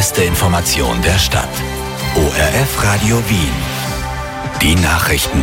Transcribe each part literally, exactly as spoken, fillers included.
erste Information der Stadt. O R F Radio Wien. Die Nachrichten.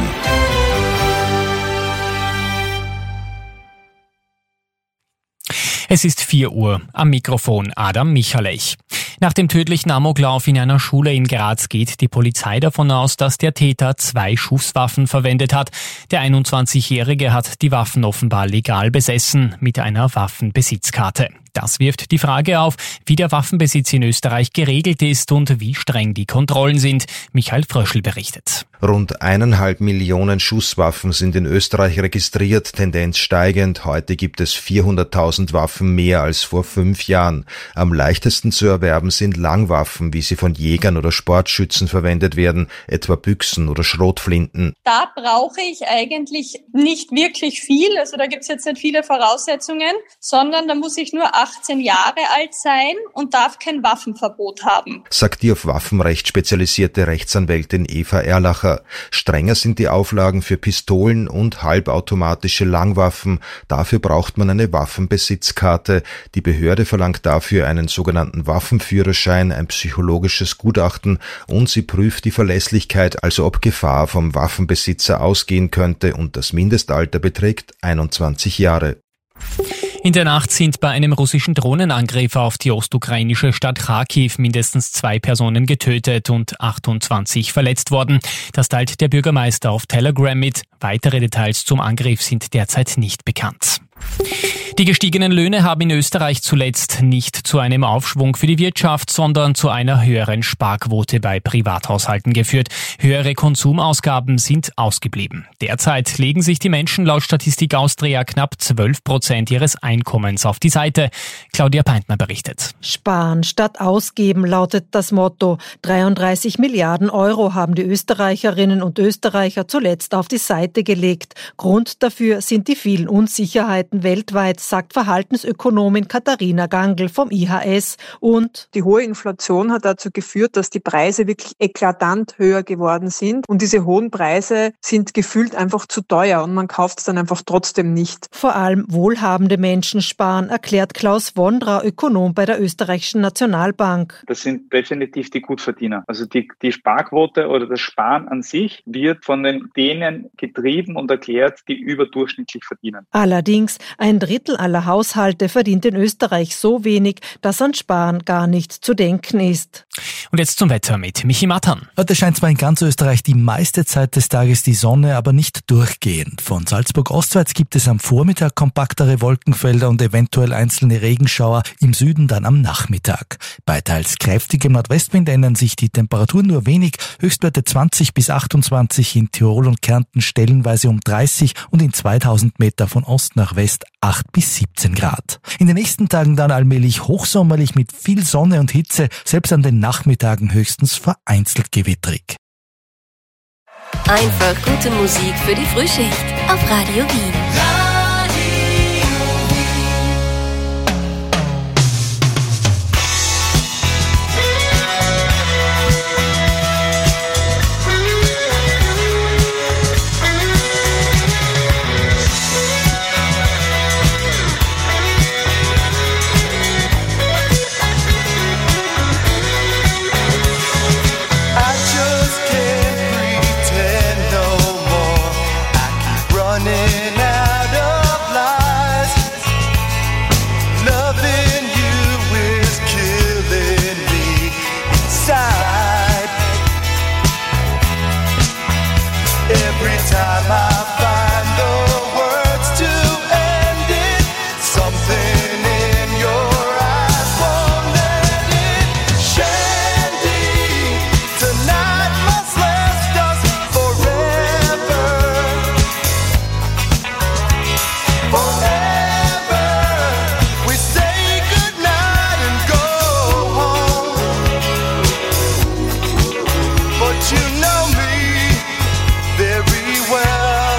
Es ist vier Uhr. Am Mikrofon Adam Michalech. Nach dem tödlichen Amoklauf in einer Schule in Graz geht die Polizei davon aus, dass der Täter zwei Schusswaffen verwendet hat. Der einundzwanzigjährige hat die Waffen offenbar legal besessen mit einer Waffenbesitzkarte. Das wirft die Frage auf, wie der Waffenbesitz in Österreich geregelt ist und wie streng die Kontrollen sind. Michael Fröschl berichtet. Rund eineinhalb Millionen Schusswaffen sind in Österreich registriert, Tendenz steigend. Heute gibt es vierhunderttausend Waffen mehr als vor fünf Jahren. Am leichtesten zu erwerben sind Langwaffen, wie sie von Jägern oder Sportschützen verwendet werden, etwa Büchsen oder Schrotflinten. Da brauche ich eigentlich nicht wirklich viel, also da gibt es jetzt nicht viele Voraussetzungen, sondern da muss ich nur achtzehn Jahre alt sein und darf kein Waffenverbot haben, sagt die auf Waffenrecht spezialisierte Rechtsanwältin Eva Erlacher. Strenger sind die Auflagen für Pistolen und halbautomatische Langwaffen. Dafür braucht man eine Waffenbesitzkarte. Die Behörde verlangt dafür einen sogenannten Waffenführerschein, ein psychologisches Gutachten und sie prüft die Verlässlichkeit, also ob Gefahr vom Waffenbesitzer ausgehen könnte, und das Mindestalter beträgt einundzwanzig Jahre. In der Nacht sind bei einem russischen Drohnenangriff auf die ostukrainische Stadt Kharkiv mindestens zwei Personen getötet und achtundzwanzig verletzt worden. Das teilt der Bürgermeister auf Telegram mit. Weitere Details zum Angriff sind derzeit nicht bekannt. Die gestiegenen Löhne haben in Österreich zuletzt nicht zu einem Aufschwung für die Wirtschaft, sondern zu einer höheren Sparquote bei Privathaushalten geführt. Höhere Konsumausgaben sind ausgeblieben. Derzeit legen sich die Menschen laut Statistik Austria knapp zwölf Prozent ihres Einkommens auf die Seite. Claudia Peintner berichtet. Sparen statt ausgeben lautet das Motto. dreiunddreißig Milliarden Euro haben die Österreicherinnen und Österreicher zuletzt auf die Seite gelegt. Grund dafür sind die vielen Unsicherheiten weltweit, sagt Verhaltensökonomin Katharina Gangl vom I H S. Und die hohe Inflation hat dazu geführt, dass die Preise wirklich eklatant höher geworden sind. Und diese hohen Preise sind gefühlt einfach zu teuer und man kauft es dann einfach trotzdem nicht. Vor allem wohlhabende Menschen sparen, erklärt Klaus Wondra, Ökonom bei der Österreichischen Nationalbank. Das sind definitiv die Gutverdiener. Also die, die Sparquote oder das Sparen an sich wird von den, denen getrieben und erklärt, die überdurchschnittlich verdienen. Allerdings, ein Drittel aller Haushalte verdient in Österreich so wenig, dass an Sparen gar nicht zu denken ist. Und jetzt zum Wetter mit Michi Mattern. Heute scheint zwar in ganz Österreich die meiste Zeit des Tages die Sonne, aber nicht durchgehend. Von Salzburg ostwärts gibt es am Vormittag kompaktere Wolkenfelder und eventuell einzelne Regenschauer, im Süden dann am Nachmittag. Bei teils kräftigem Nordwestwind ändern sich die Temperaturen nur wenig, Höchstwerte zwanzig bis achtundzwanzig, in Tirol und Kärnten stellenweise um dreißig und in zweitausend Meter von Ost nach West acht bis siebzehn Grad. In den nächsten Tagen dann allmählich hochsommerlich mit viel Sonne und Hitze, selbst an den Nachmittagen höchstens vereinzelt gewittrig. Einfach gute Musik für die Frühschicht auf Radio Wien. You know me very well.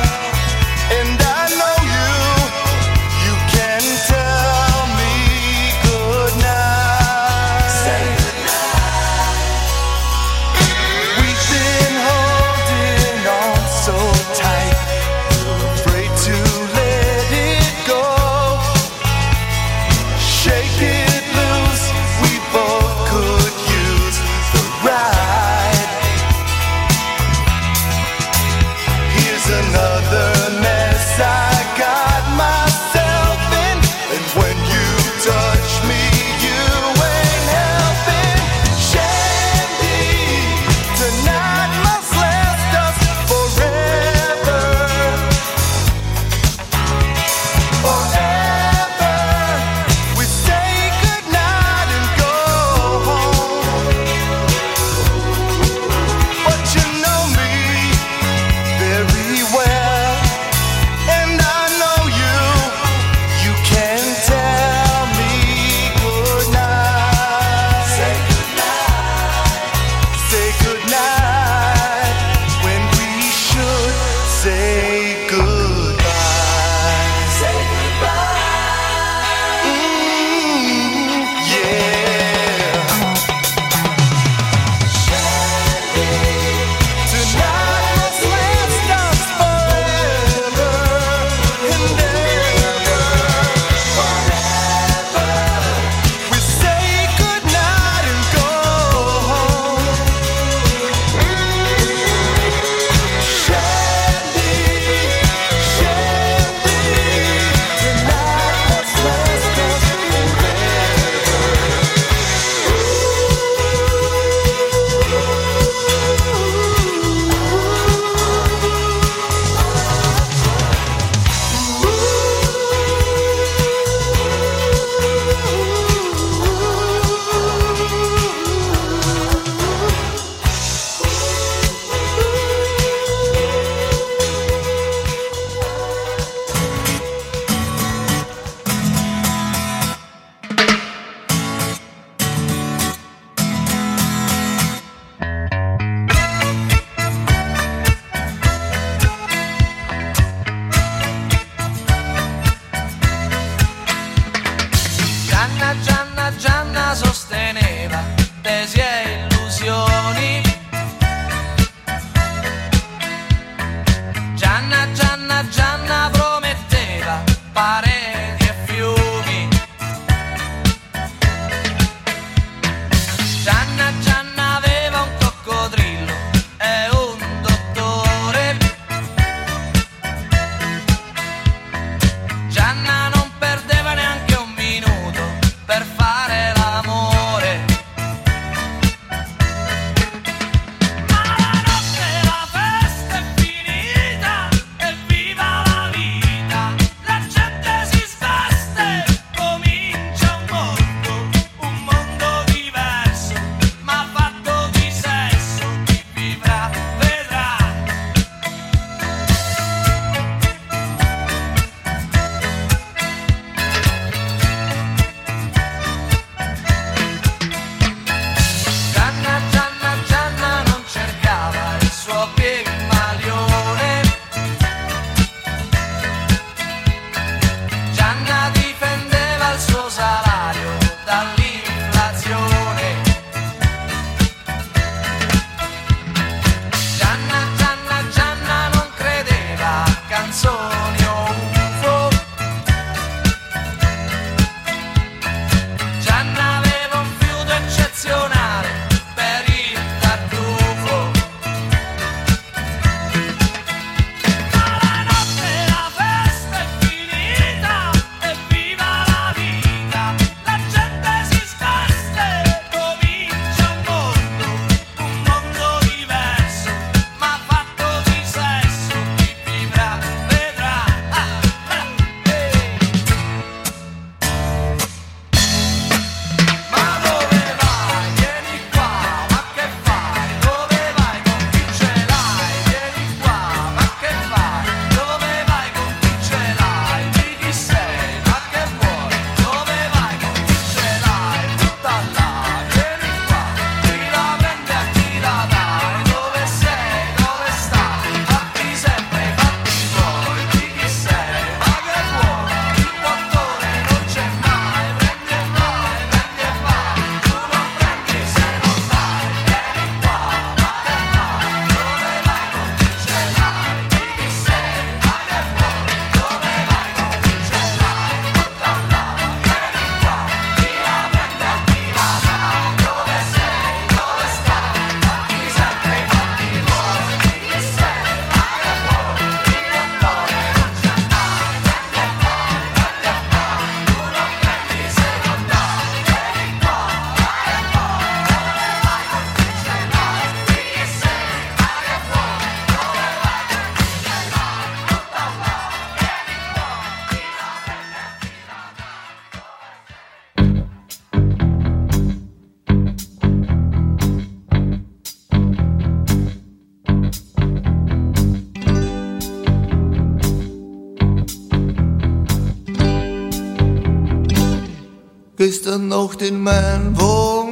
gestern Nacht in meinem Wagen,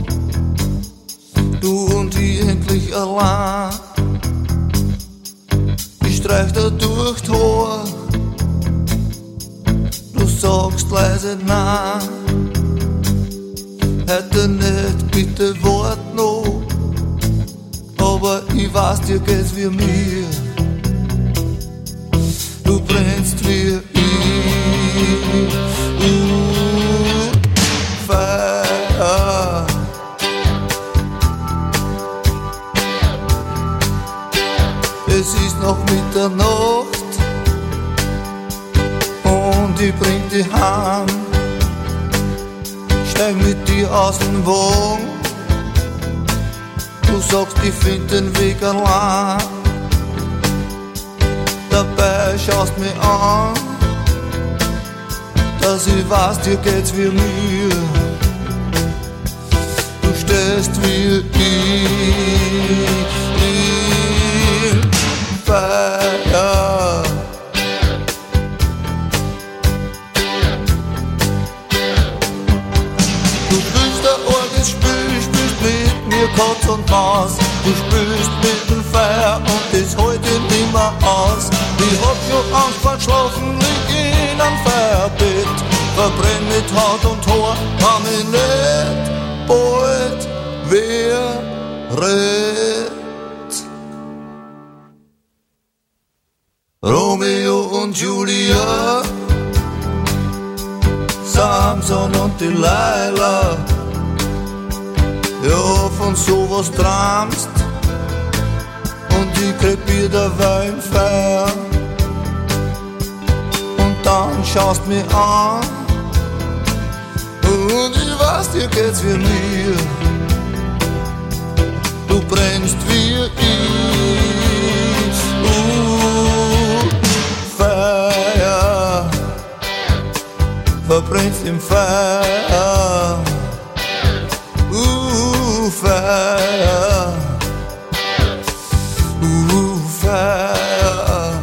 du und ich endlich allein. Ich streich da durch die Haar, du sagst leise nein. Heute nicht, bitte wart noch, aber ich weiß, dir geht's wie mir. Du brennst wie ich, uh, Feuer. Es ist noch Mitternacht und ich bring dich heim. Steig mit dir aus dem Wagen, du sagst, ich find den Weg allein. Dabei schaust mich an, dass ich weiß, dir geht's wie mir. Du stehst wie ich, im Feuer. Du spielst ein orges Spiel, spielst mit mir Katz und Maus. Du spielst mit dem Feuer und das heute nimmer aus. Ich hab schon Angst vor Schlafen, lieg in einem Feuerbett. Verbrenn mit Haut und Haar, kann mich nicht bald wer rett. Romeo und Julia, Samson und Delilah. Ja, von sowas träumst und ich krepier dabei im Feuer. Und dann schaust mich an und ich weiß, dir geht's wie mir. Du brennst wie ich, uh, Feuer. Verbrennst im Feuer, uh, Feuer, uh, Feuer,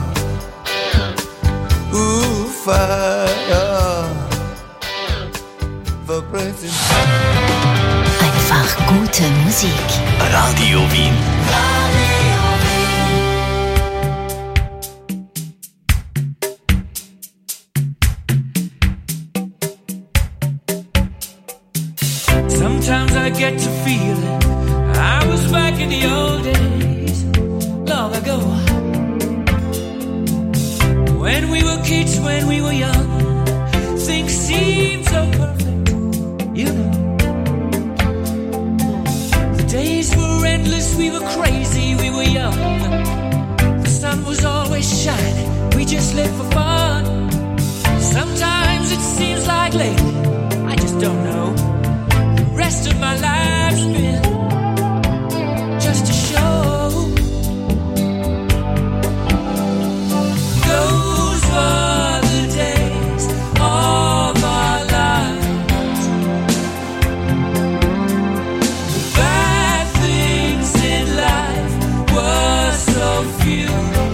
uh, Feuer, verbrennst im Feuer. Einfach gute Musik. Radio Wien. Sometimes I get to feeling I was back in the old days, long ago, when we were kids, when we were young. Things seemed so perfect, you know. The days were endless, we were crazy, we were young. The sun was always shining, we just lived for fun. Sometimes it seems like lately, I just don't know. Rest of my life's been just a show. Those were the days of our lives. The bad things in life were so few.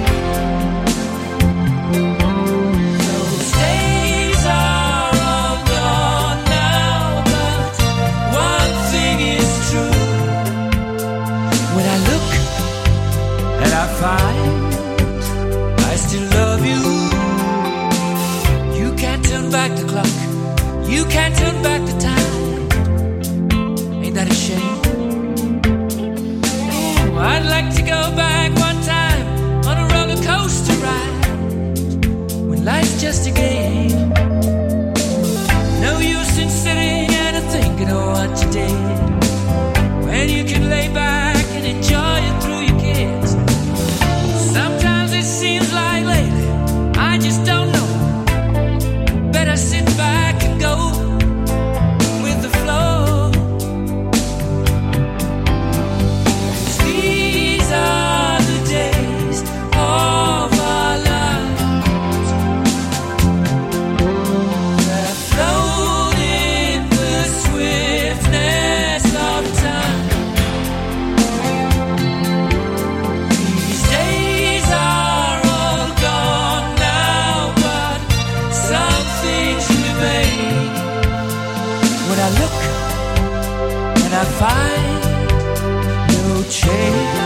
Those days are all gone now, but one thing is true. When I look and I find I still love you. You can't turn back the clock, you can't turn back the time. Ain't that a shame? Oh, I'd like to go back one time on a roller coaster ride, when life's just a game. No use in sitting and thinking of what you did, when you can lay back and enjoy it through your kids. Sometimes it seems like lately, I just don't know. Better sit back and go with the flow. 'Cause these are the days of our lives. find no change.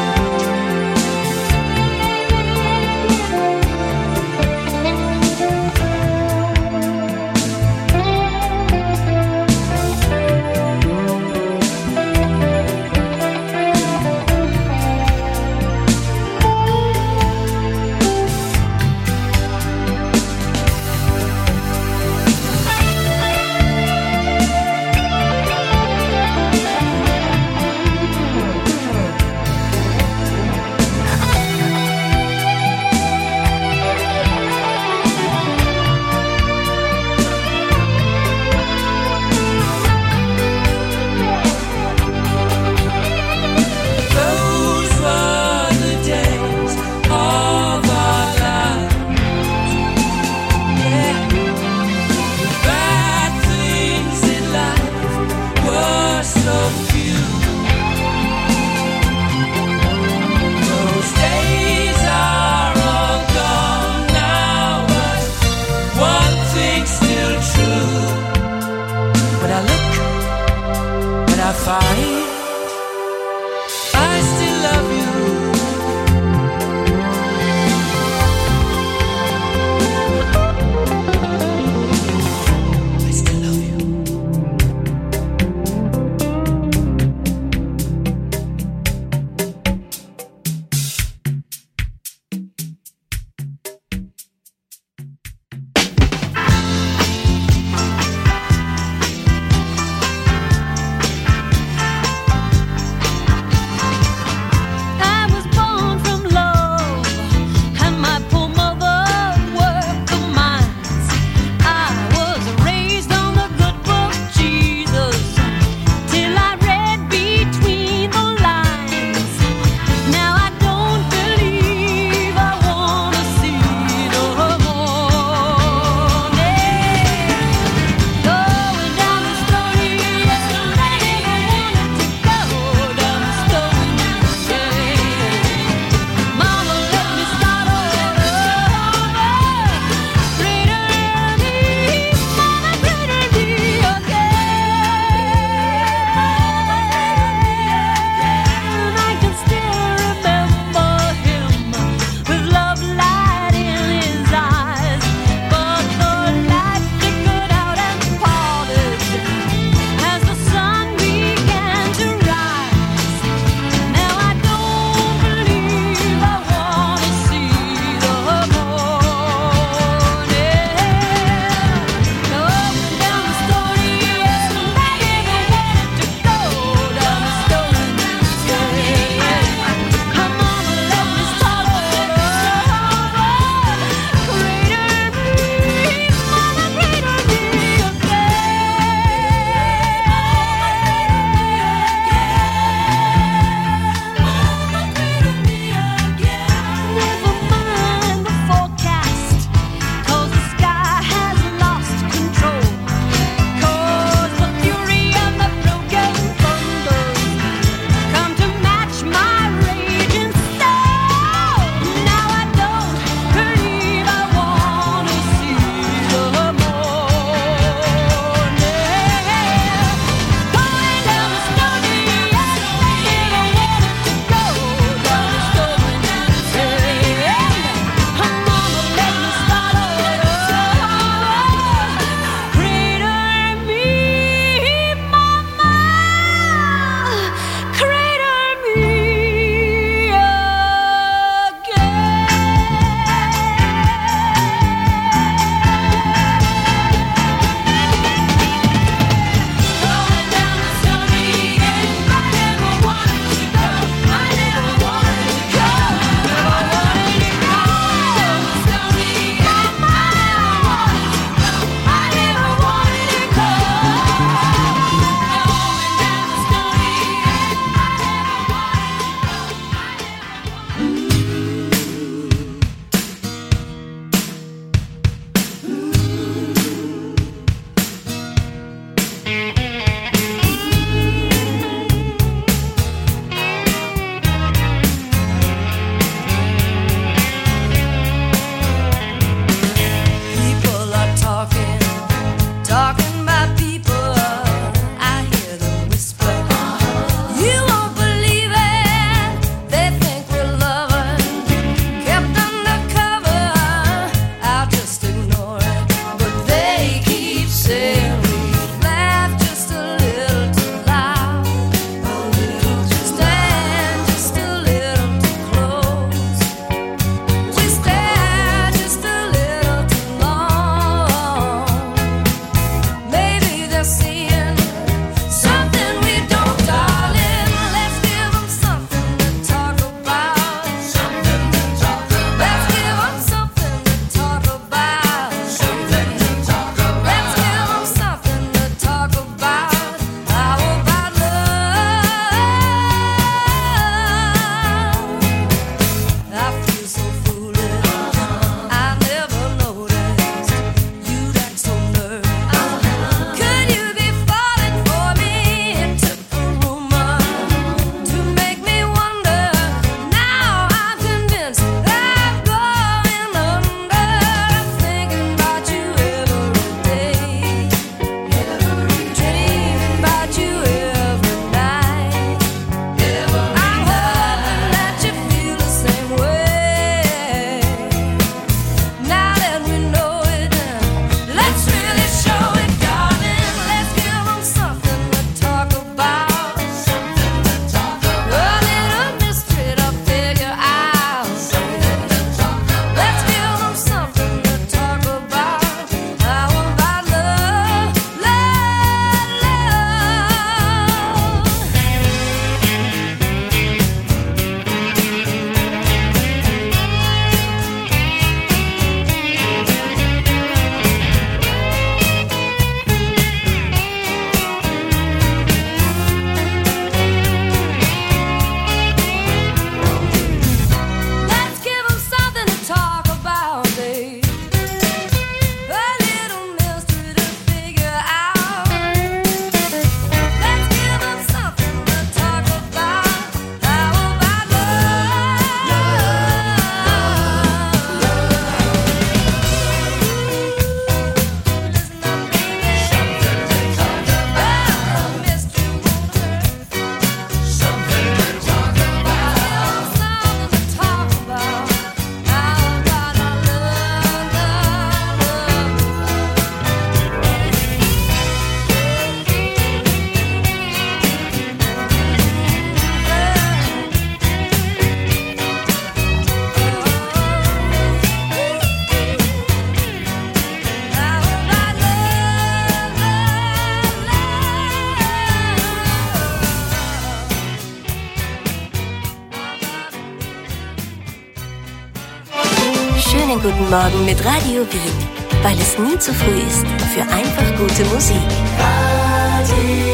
Schönen guten Morgen mit Radio Wien, weil es nie zu früh ist für einfach gute Musik. Radio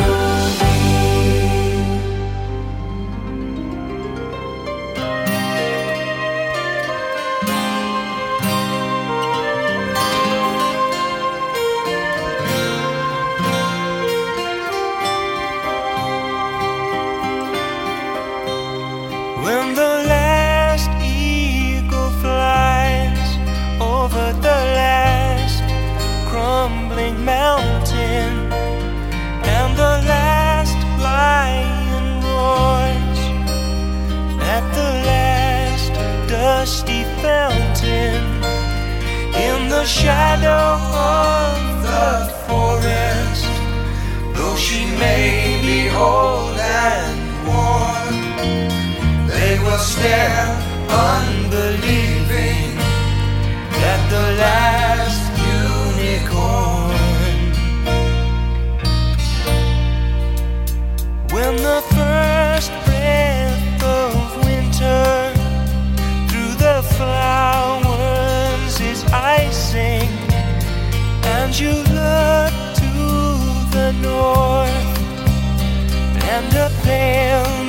When the last eagle flies over the last crumbling mountain, and the last lion roars at the last dusty fountain, in the shadow of the forest, though she may be old and worn, they will stare, unbelieving, at the last unicorn. When the first breath of winter through the flowers is icing, and you look to the north, and a pale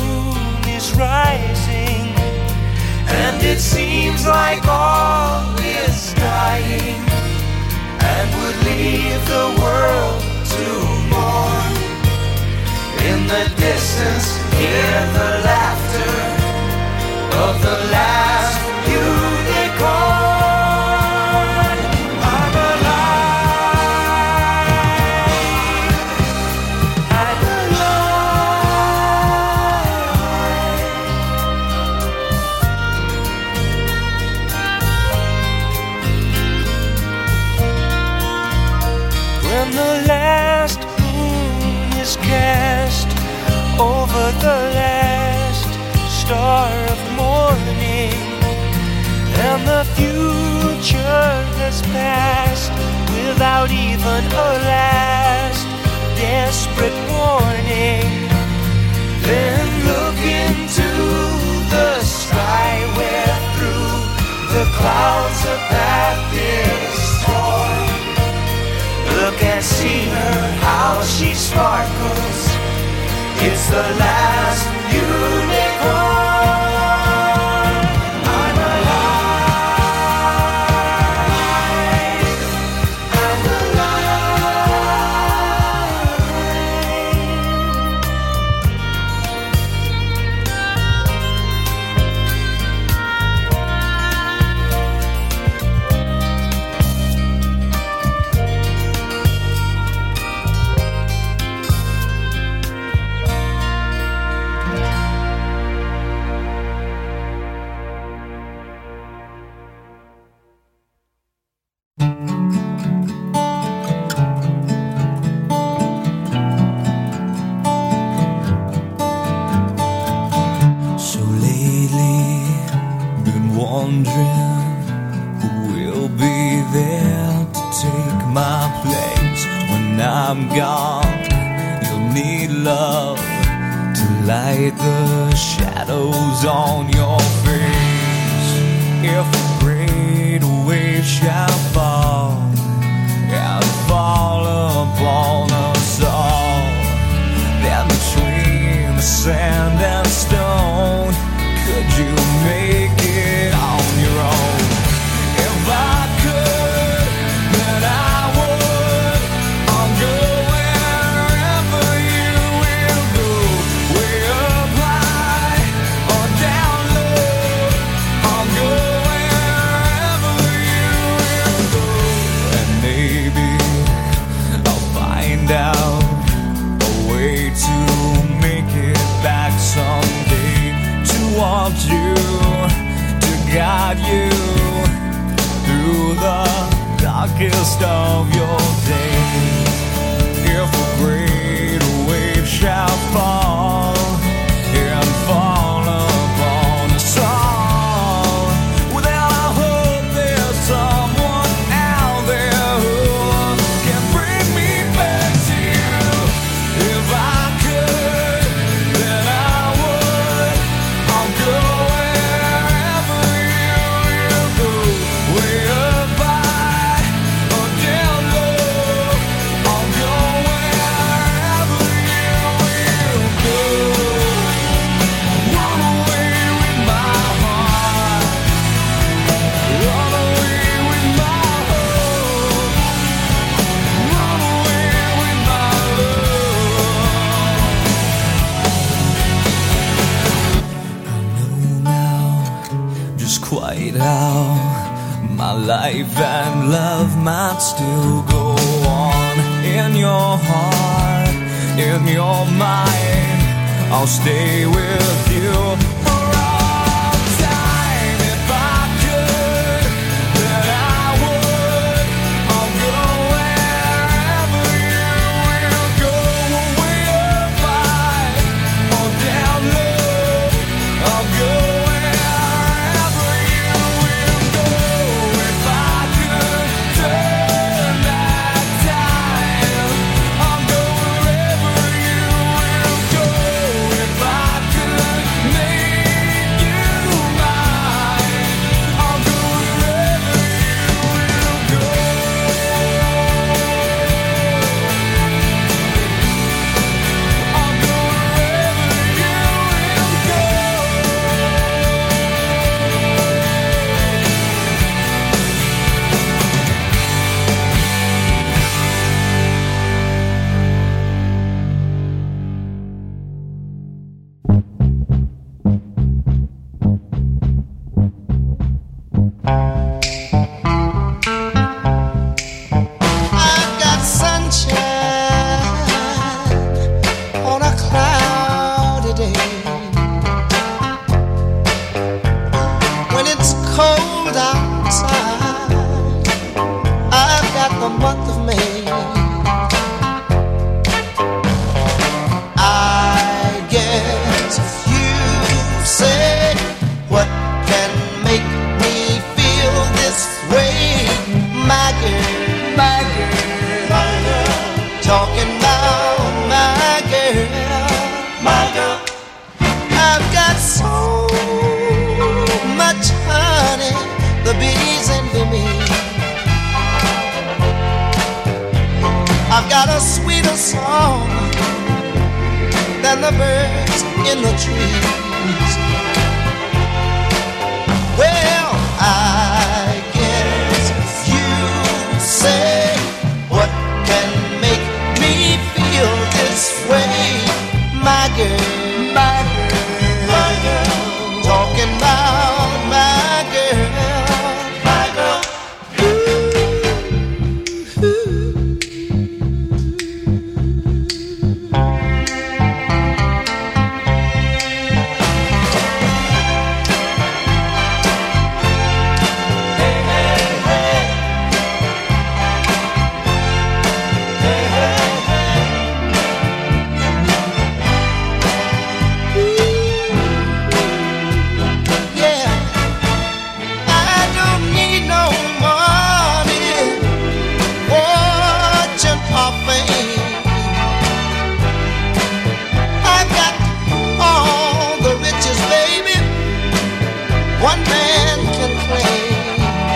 rising, and it seems like all is dying, and would leave the world to mourn. In the distance, hear the laughter of the last unicorn. I'm cast over the last star of morning, and the future has passed without even a last desperate warning. Then look into the sky where through the clouds a path is torn. Look and see her, how she sparkles. It's the last unicorn. I'm alive. I'm I'm gone, you'll need love to light the shadows on your face. If a great wave shall fall and fall upon us all, then between the sand and stone, could you make it on your own? If I could, then I would. I'll go wherever you will go, way up high or down low. I'll go wherever you will go, and maybe I'll find out a way to make it back someday, to want you, to guide you through the darkest of your days. If a great wave shall fall and fall upon us all, well, then I hope there's someone out there who can bring me back to you. If I could, then I would. I'll go wherever you will quite how my life and love might still go on. In your heart, in your mind, I'll stay with you for all time. If I could, then I would. I'll go wherever you will go, way up high or down low. I'll go wherever you will go. If I could turn back time, I'll go wherever you will go. If I could make you mine, I'll go wherever you will go. I'll go wherever you will go. I've got sunshine on a cloudy day. When it's cold outside, I've got the month of May. I guess if you say what can make me feel this way, my girl, my girl, my girl, talking about my girl, my girl. I've got so much honey, the bees envy me. I've got a sweeter song than the birds in the trees. Well, I guess if you say what can make me feel this way, my girl, my girl, my girl, talking about my girl, my girl. Yeah, I don't need no money, fortune or fame. I've got all the riches, baby, one man can claim.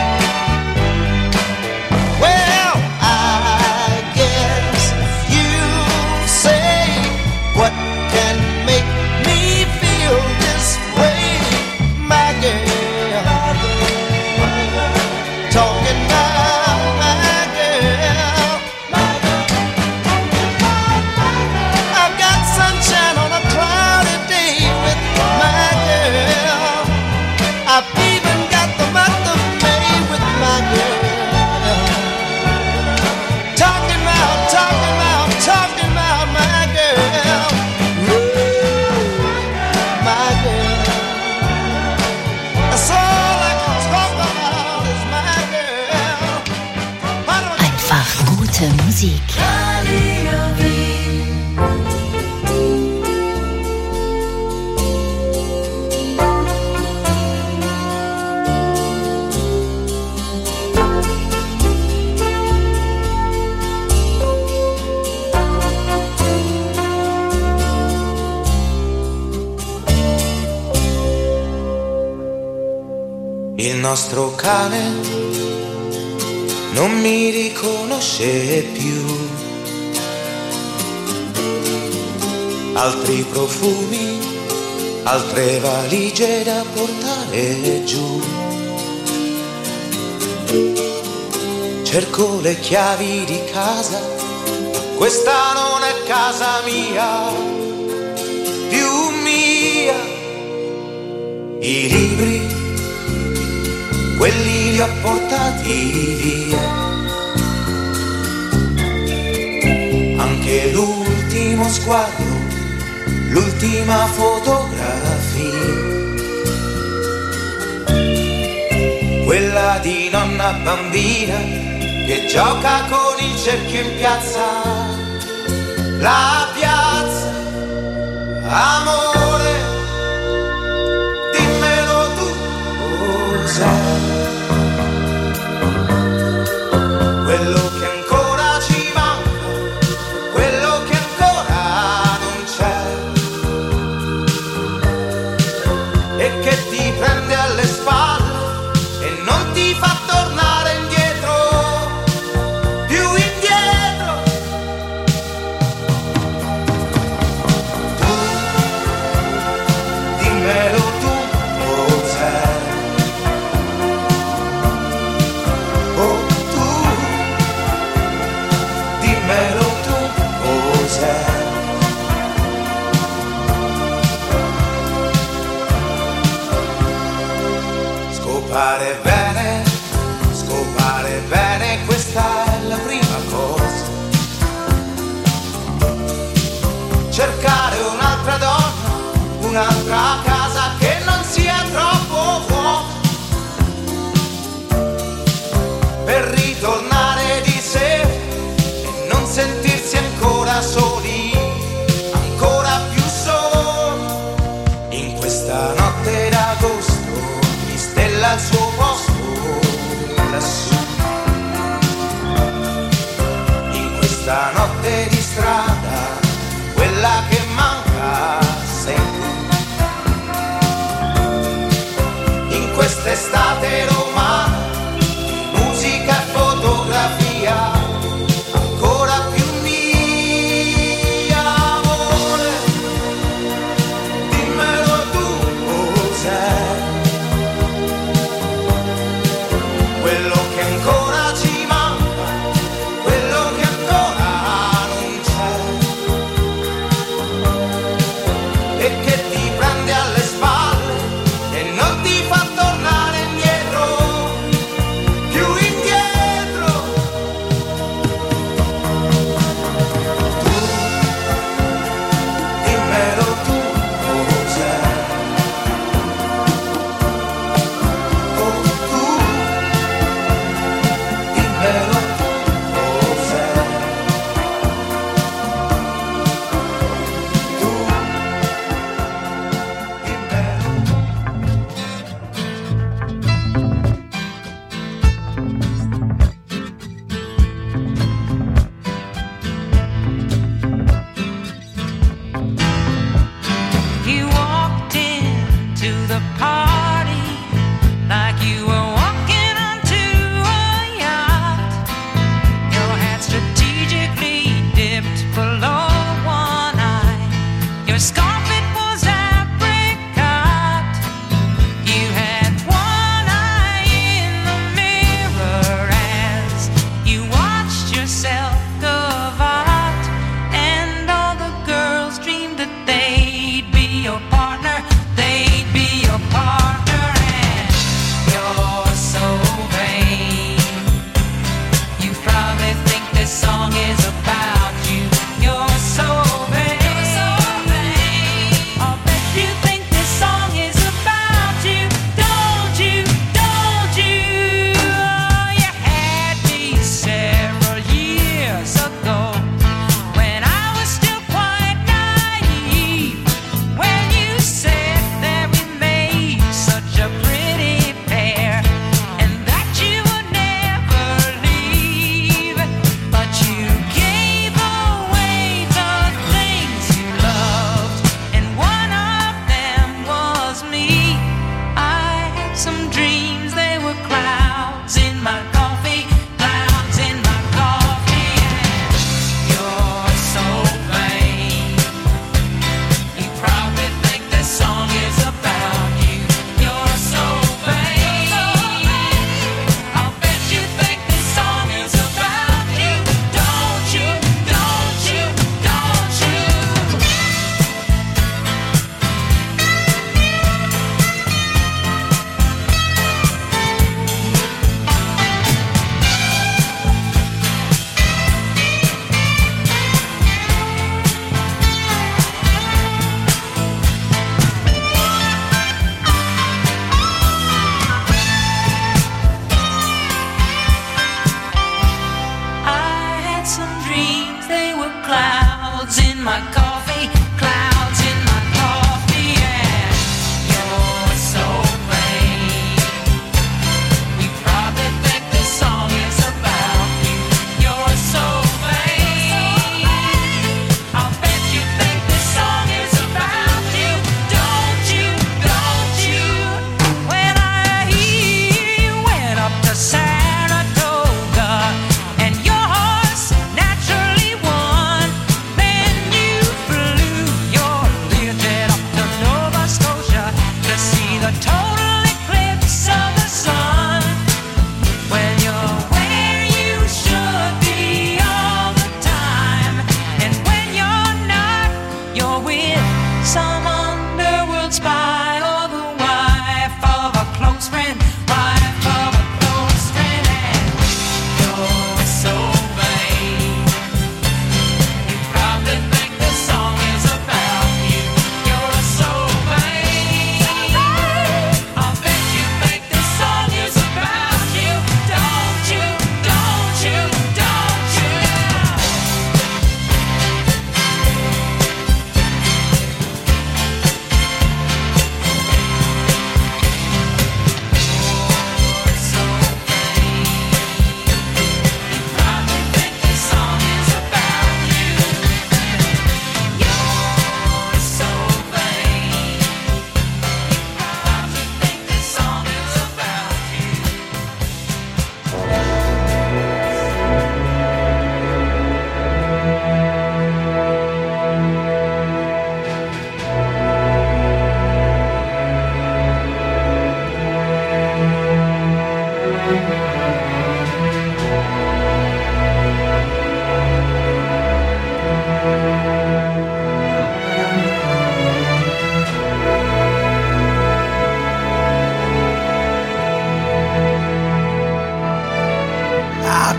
Well, I guess if you say what can make me feel this way, my girl, talking about my girl. I've got sunshine on a cloudy day with my girl. I've even got the month of May with my girl. Talking about, talking about, talking about my girl. Ooh, my girl. That's all I can talk about is my girl. Einfach gute Musik. Il nostro cane non mi riconosce più. Altri profumi, altre valigie da portare giù. Cerco le chiavi di casa, questa non è casa mia, più mia. I libri quelli li ho portati via. Anche l'ultimo sguardo, l'ultima fotografia, quella di nonna bambina che gioca con il cerchio in piazza, la piazza, amore, dimmelo tu, cos'è quello che ancora ci manca, quello che ancora non c'è e che ti prende alle spalle e non ti fa tornare indietro, più indietro. Tu, dimmelo tu, cos'è? Oh tu, dimmelo tu, cos'è? Scopare bene, scopare bene, questa è la prima cosa. Cercare un'altra donna, un'altra casa che non sia troppo vuota, per ritornare di sera e non sentirsi ancora soli, ancora più soli. In questa notte d'agosto stella al suo posto lassù, in questa notte di strada, quella che manca sempre, in quest'estate romana, musica e fotografia, ancora più mia, amore, dimmelo tu, cos'è quello che ancora ci manca, quello che ancora non c'è e che ti prende alle spalle e non ti fa tornare indietro,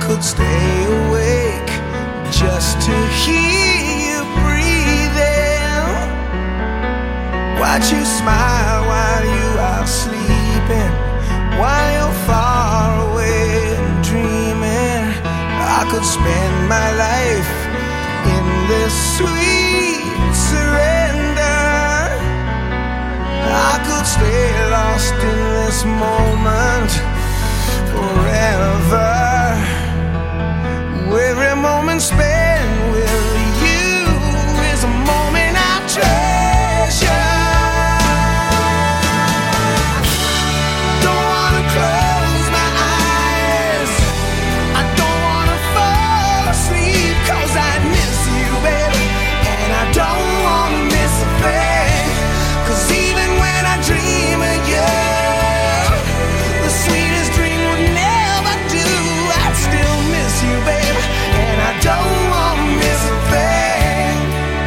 could stay awake just to hear you breathing. Watch you smile while you are sleeping, while you're far away and dreaming. I could spend my life in this sweet surrender. I could stay lost in this moment forever. Every moment spent with you is a moment I treasure. Don't wanna close my eyes, I don't wanna fall asleep, 'cause I miss you, baby, and I don't wanna miss a thing. 'Cause even when I dream of you, the sweetest dream would never do. I still miss you, baby, and I don't want to miss a thing.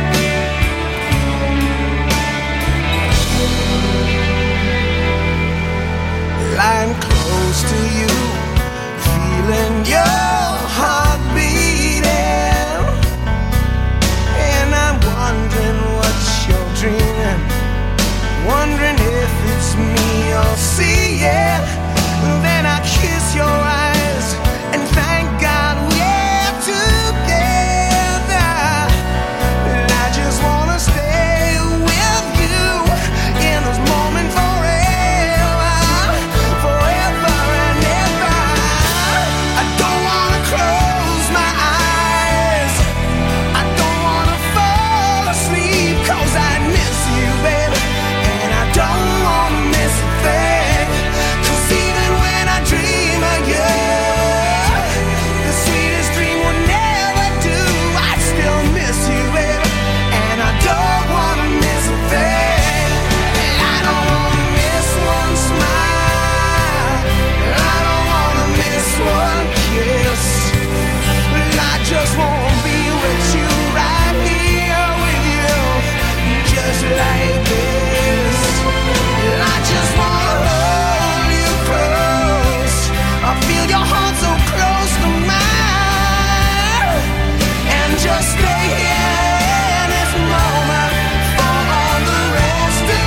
Lying close to you, feeling your heart beating, and I'm wondering what you're dreaming, wondering if it's me you're seeing. Then I kiss your eyes and thank God we're together. And I just wanna stay with you in this moment forever, forever and ever. I don't wanna close my eyes, I don't wanna fall asleep, 'cause I miss you, baby, and I don't wanna miss a thing. 'Cause even when I dream of you, the sweetest dream would never do. I still miss you, baby, and I don't wanna miss a thing. I don't wanna miss one smile, I don't wanna miss one kiss. I just wanna be with you, right here with you, just like this. I just wanna hold you close, I feel your heart so close to mine, and just stay here in this moment for all the rest of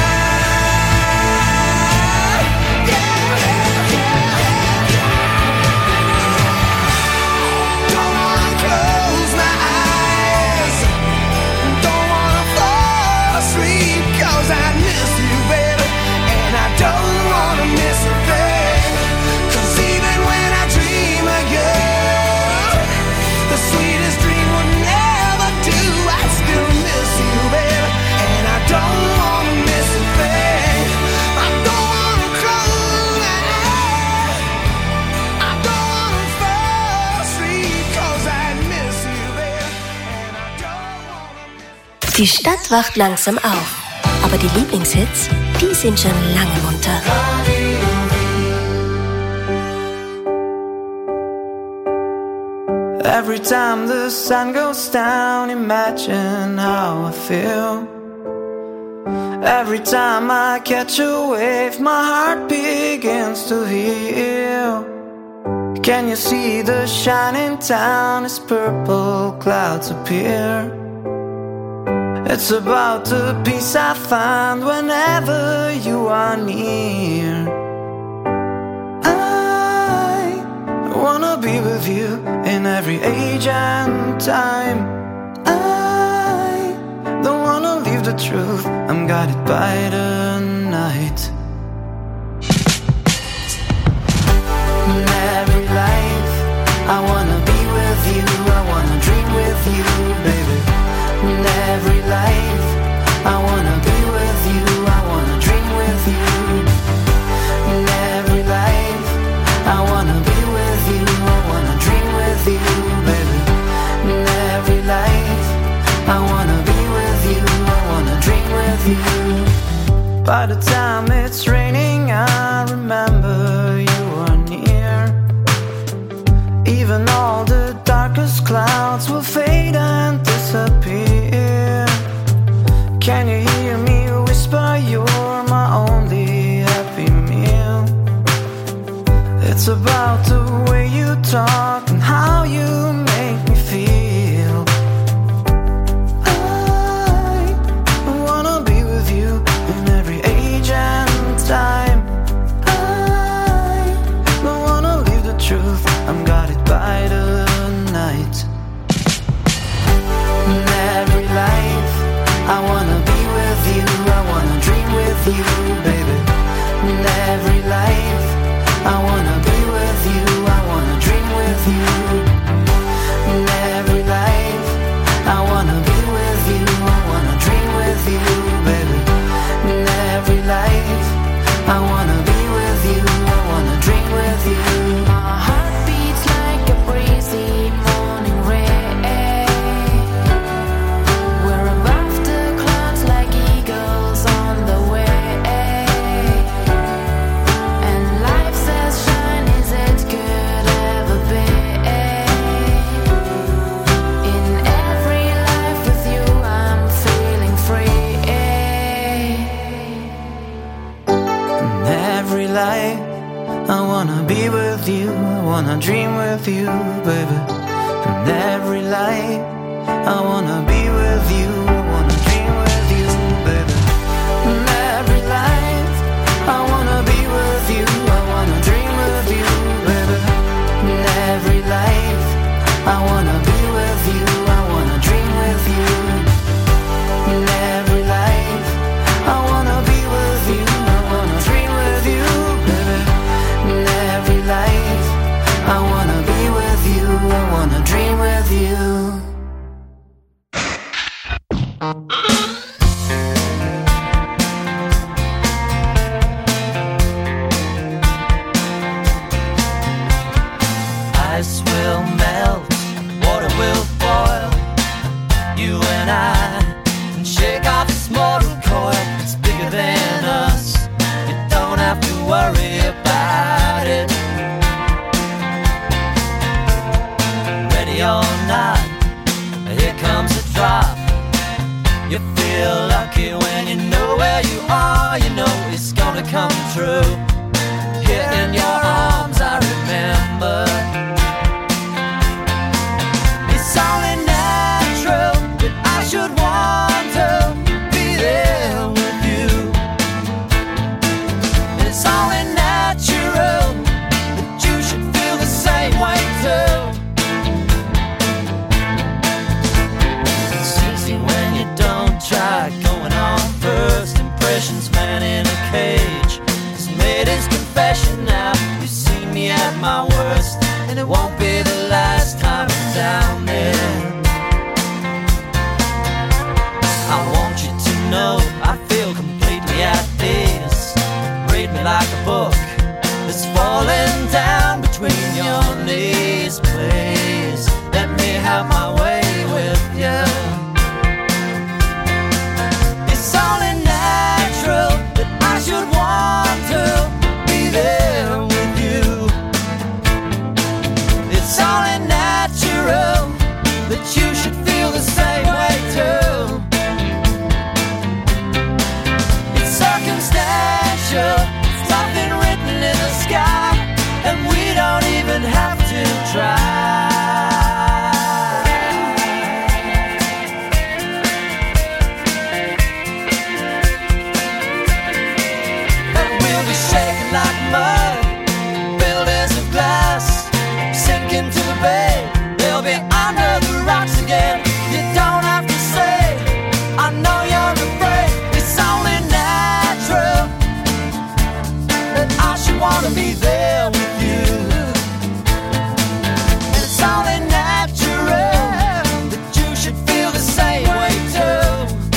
time. Yeah, yeah, yeah, yeah. Don't wanna close my eyes, don't wanna fall asleep, 'cause I miss you, baby, and I don't wanna miss a thing. 'Cause even when I dream of you, the sweetest dream would never do. I still miss you, baby, and I don't wanna miss a thing. I don't wanna close my eyes, I don't wanna fall asleep, 'cause I miss you, baby, and I don't wanna miss. Die Stadt wacht langsam auf, aber die Lieblingshits, die sind schon lange munter. Every time the sun goes down, imagine how I feel. Every time I catch a wave, my heart begins to heal. Can you see the shining town as purple clouds appear? It's about the peace I find whenever you are near. I wanna be with you in every age and time. I don't wanna leave the truth, I'm guided by the night. In every life, I wanna be with you, I wanna dream with you, baby. In every life, I wanna be with you, I wanna dream with you. In every life, I wanna be with you, I wanna dream with you, baby. In every life, I wanna be with you, I wanna dream with you. By the time it's raining, I remember you are near. Even all the darkest clouds will fade and disappear. Can you hear me whisper, you're my only happy meal? It's about the way you talk how you make me feel. I wanna be with you in every age and time. I don't wanna leave the truth, I'm guided by the night. In every life, I wanna be with you, I wanna dream with you, baby. In every life, I wanna be with you, I wanna dream with you. In every life, I wanna be with you, I wanna dream with you, baby. In every life, I wanna be with you, I wanna dream with you. My heart beats like a breezy morning rain. We're above the clouds like eagles on the way. And life's as shine as it could ever be. In every life with you I'm feeling free. In every life I wanna be with you, I wanna dream with you, baby. In every life I wanna be with you, I wanna dream with you, baby. In every life I wanna be with you, I wanna dream with you, baby. In every life I wanna be with you, I wanna dream with you. In every life I wanna be with you, I wanna dream with you, baby. In every life I wanna be with you, I wanna dream with you. Ice will melt, water will boil. You and I can shake off this mortal coil. It's bigger than us, you don't have to worry about it. Ready or not, here comes a drop. You feel lucky when you know where you are. You know it's gonna come true. Here in your arms I remember. It's only natural that I should want to be there with you. It's only natural that you should feel the same way too. It's easy when you don't try, going on first impressions. Man in a cage has made his confession now. You've seen me at my worst, and it won't be the last time I'm down there. I want you to know I feel completely at peace. Read me like a book that's falling down between your knees. Please let me have my way with you. It's only natural that I should want to be there with you. It's only natural that you should feel the same way too. It's circumstantial, it's nothing written in the sky, and we don't even have to try. But we'll be shaking like mud, buildings of glass, sinking to the bay. They'll be under the rocks again. You don't have to say, I know you're afraid. It's only natural that I should wanna be there with you. And it's only natural that you should feel the same way too.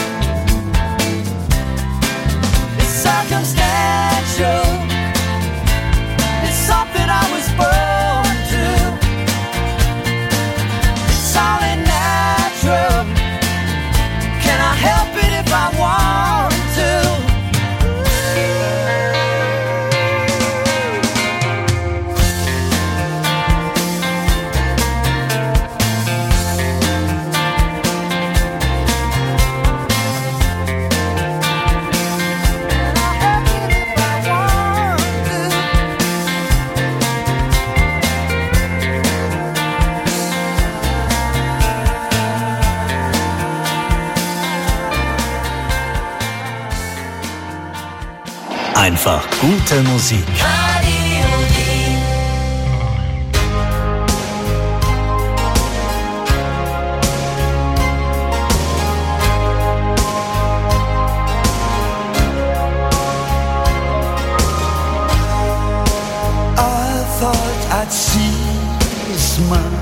It's circumstantial, it's something I was born to. It's only natural, can I help it if I want to? Einfach gute Musik. I'd see a smile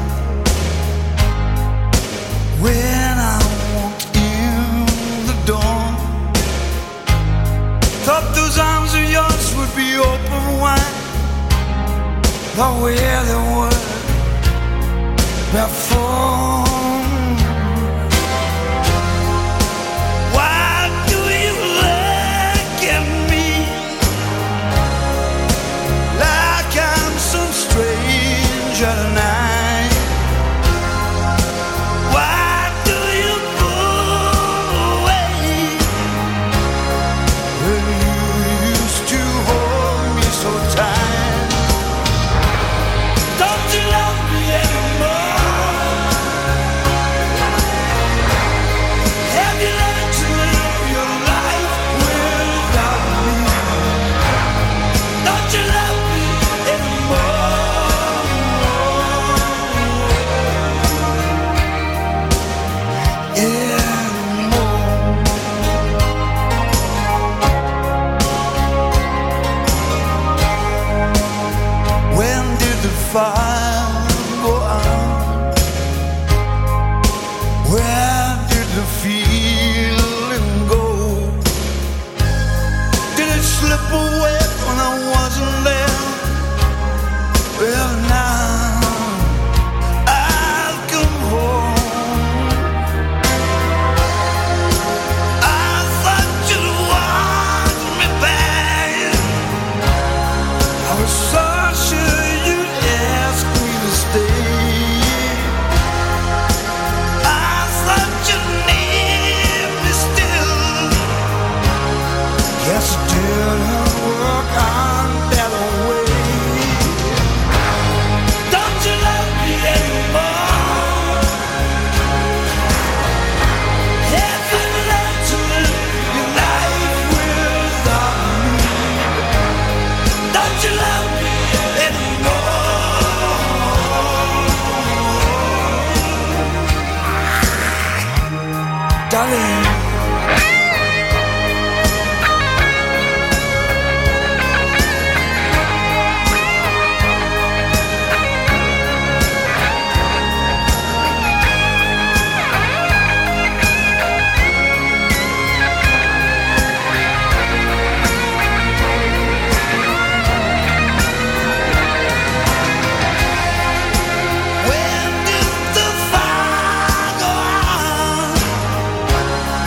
when I walked in the door. Thought those arms of yours would be open wide, the way they were before. Why do you look at me like I'm some stranger tonight? Why do you pull away when you used to hold me so tight? Don't you love me anymore? Have you learned to live your life without me? Don't you love me anymore? Anymore. When did the fire go out? Where did the feeling go? Did it slip away when I wasn't there? Well, now I've come home. I thought you'd want me back. I was so sure you'd ask me to stay. I thought you'd need me still. Guess it didn't work out that way. Don't you love me anymore? Have you learned to live your life without me? Don't you love me anymore? Darling. When did the fire go out?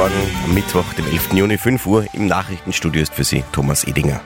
Morgen am Mittwoch, dem elften Juni, fünf Uhr. Im Nachrichtenstudio ist für Sie Thomas Edinger.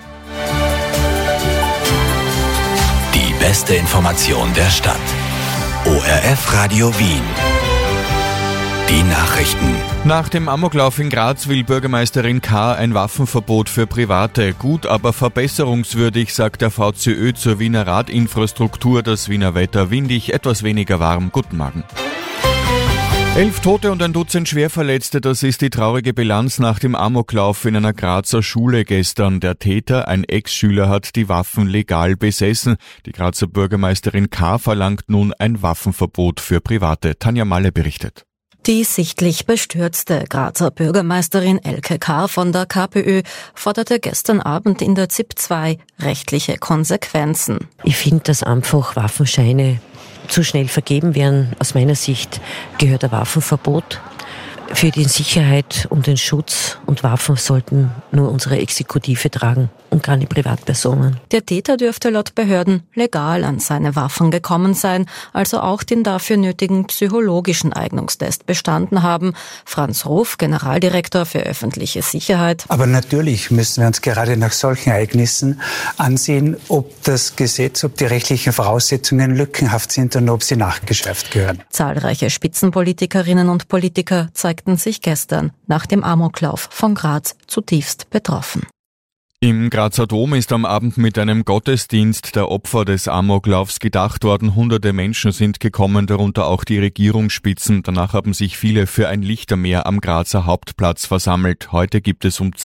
Die beste Information der Stadt. O R F Radio Wien. Die Nachrichten. Nach dem Amoklauf in Graz will Bürgermeisterin K. ein Waffenverbot für Private. Gut, aber verbesserungswürdig, sagt der V C Ö zur Wiener Radinfrastruktur. Das Wiener Wetter windig, etwas weniger warm. Guten Morgen. Elf Tote und ein Dutzend Schwerverletzte, das ist die traurige Bilanz nach dem Amoklauf in einer Grazer Schule gestern. Der Täter, ein Ex-Schüler, hat die Waffen legal besessen. Die Grazer Bürgermeisterin K. verlangt nun ein Waffenverbot für Private. Tanja Malle berichtet. Die sichtlich bestürzte Grazer Bürgermeisterin Elke K. von der KPÖ forderte gestern Abend in der Z I P zwei rechtliche Konsequenzen. Ich finde, dass einfach Waffenscheine zu schnell vergeben werden. Aus meiner Sicht gehört ein Waffenverbot. Für die Sicherheit und den Schutz und Waffen sollten nur unsere Exekutive tragen und keine Privatpersonen. Der Täter dürfte laut Behörden legal an seine Waffen gekommen sein, also auch den dafür nötigen psychologischen Eignungstest bestanden haben. Franz Ruf, Generaldirektor für öffentliche Sicherheit. Aber natürlich müssen wir uns gerade nach solchen Ereignissen ansehen, ob das Gesetz, ob die rechtlichen Voraussetzungen lückenhaft sind und ob sie nachgeschärft gehören. Zahlreiche Spitzenpolitikerinnen und Politiker zeigten sich gestern nach dem Amoklauf von Graz zutiefst betroffen. Im Grazer Dom ist am Abend mit einem Gottesdienst der Opfer des Amoklaufs gedacht worden. Hunderte Menschen sind gekommen, darunter auch die Regierungsspitzen. Danach haben sich viele für ein Lichtermeer am Grazer Hauptplatz versammelt. Heute gibt es um